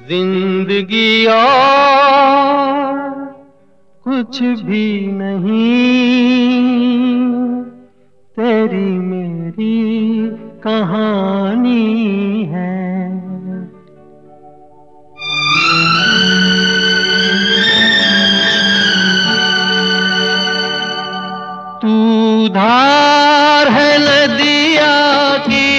जिंदगी और कुछ भी नहीं, तेरी मेरी कहानी है। तू धार है नदिया की,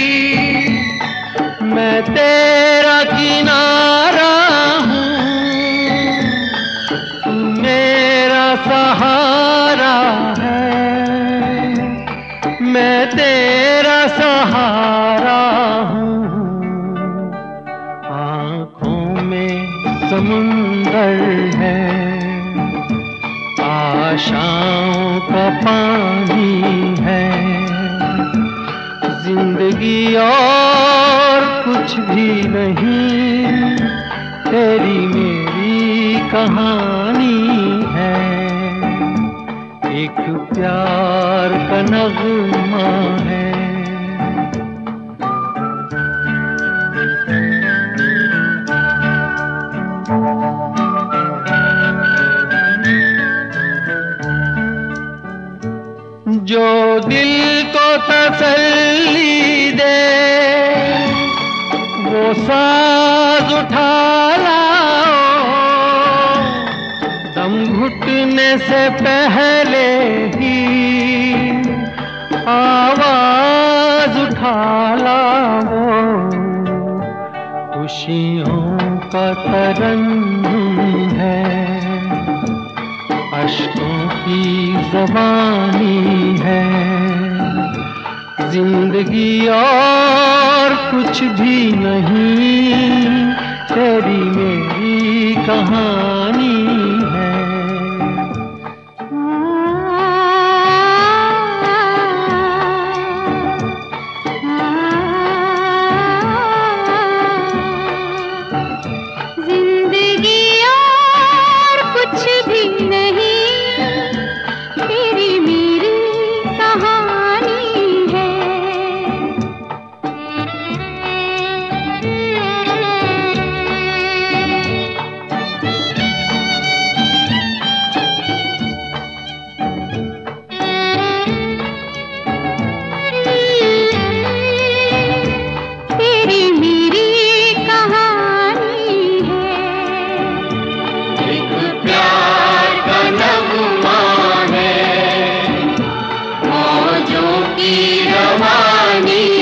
मैं तेरा किनारा हूँ। तू मेरा सहारा है, मैं तेरा सहारा हूँ। आँखों में समुंदर है, आशाओं का पानी है। जिंदगी और कुछ भी नहीं, तेरी मेरी कहानी है। एक प्यार का नगमा है। जो दिल को तसल्ली दे, वो साज उठा लाओ। दम घुटने से पहले ही आवाज उठा लाओ। खुशियों का तरन्नुम है, अश्कों की ज़बानी है। जिंदगी और कुछ भी नहीं, तेरी मेरी कहानी है। जिंदगी और कुछ भी नहीं, तेरी मेरी कहानी है। तेरी मेरी कहानी है। एक प्यार का नगमा है, मौजों की रवानी